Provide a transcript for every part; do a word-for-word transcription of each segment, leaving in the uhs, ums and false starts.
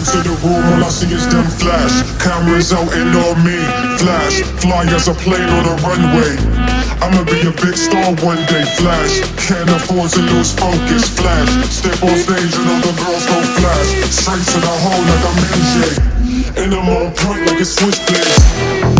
into the room, all I see is them flash. Cameras out and on me, flash. Fly as a plane on a runway. I'ma be a big star one day, flash. Can't afford to lose focus, flash. Step on stage and all the girls go flash. Straight to the hole like I'm M J. And I'm on point like a switchblade.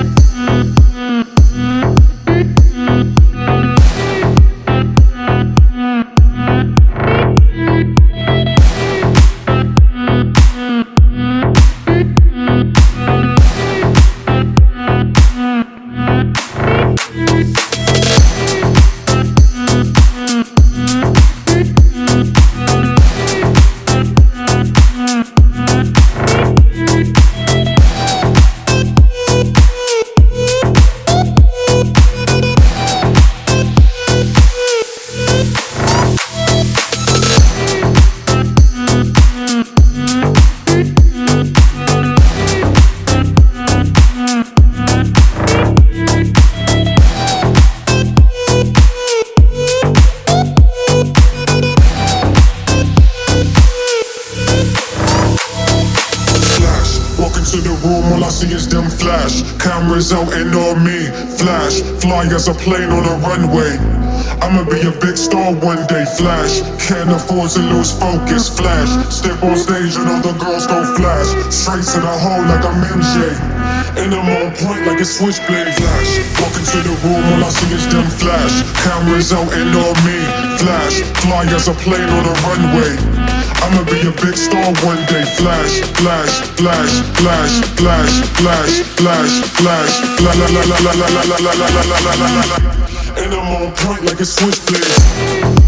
To the room, all I see is them flash. Cameras out and on me, flash. Fly as a plane on a runway. I'ma be a big star one day, flash. Can't afford to lose focus, flash. Step on stage and all the girls go flash. Straight to the hole like I'm M J. And I'm on point like a switchblade, flash. Walk into the room, all I see is them flash. Cameras out and on me, flash. Fly as a plane on a runway. I'ma be a big star one day, flash, flash, flash, flash, flash, flash, flash, flash, la la la la la la la la la la la la la la. And I'm on point like a switchblade.